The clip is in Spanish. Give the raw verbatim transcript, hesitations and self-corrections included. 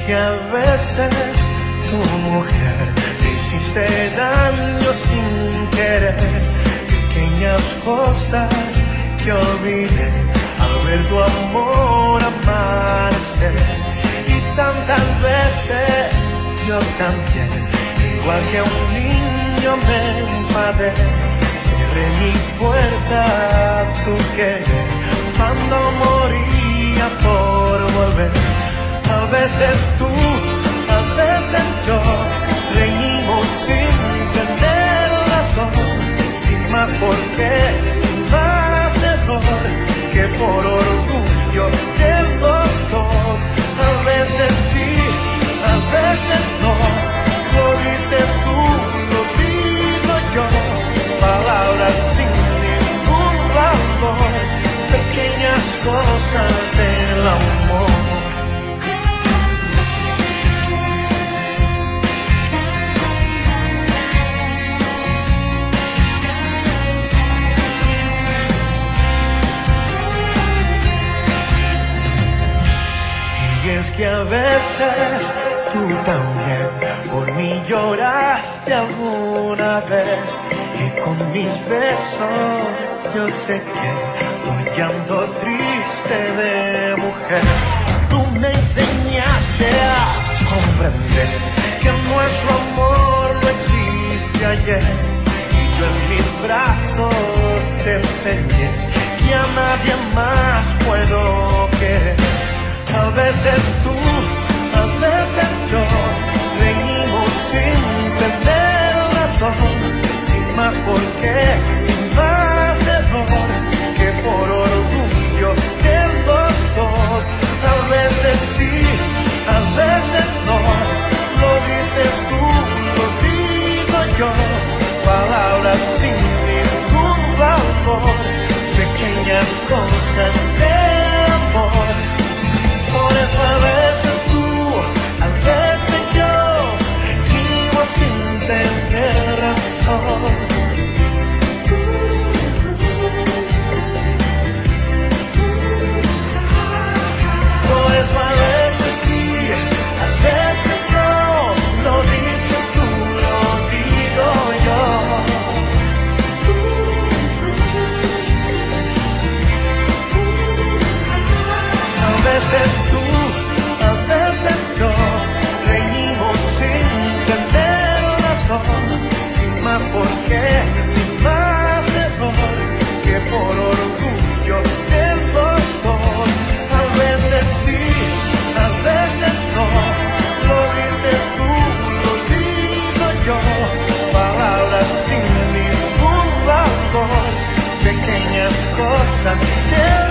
que a veces tu mujer me hiciste daño sin querer, pequeñas cosas que olvidé al ver tu amor amanecer. Y tantas veces yo también, igual que un niño, me enfadé. Cerré mi puerta a tu querer cuando moría por volver. A veces tú, a veces yo, reímos sin tener razón, sin más por qué, sin más error, que por orgullo de los dos. A veces sí, a veces no, lo dices tú, lo digo yo, palabras sin ningún valor, pequeñas cosas del amor. Y es que a veces tú también por mí lloraste alguna vez, y con mis besos yo sé que tu llanto triste de mujer. Tú me enseñaste a comprender que nuestro amor no existe ayer, y yo en mis brazos te enseñé que a nadie más puedo querer. A veces tú, a veces yo, reímos sin tener razón, sin más por qué, sin más error, que por orgullo de los dos. A veces sí, a veces no, lo dices tú, lo digo yo, palabras sin ningún valor, pequeñas cosas de amor. Por eso a veces tú, a veces yo, vivo sin tener razón. Por eso a veces sí, a veces no, lo dices tú, lo digo yo. A veces tú, a veces yo, reímos sin tener razón, sin más por qué, sin más error, que por orgullo de los dos. A veces sí, a veces no, lo dices tú, lo digo yo, palabras sin ningún valor, pequeñas cosas de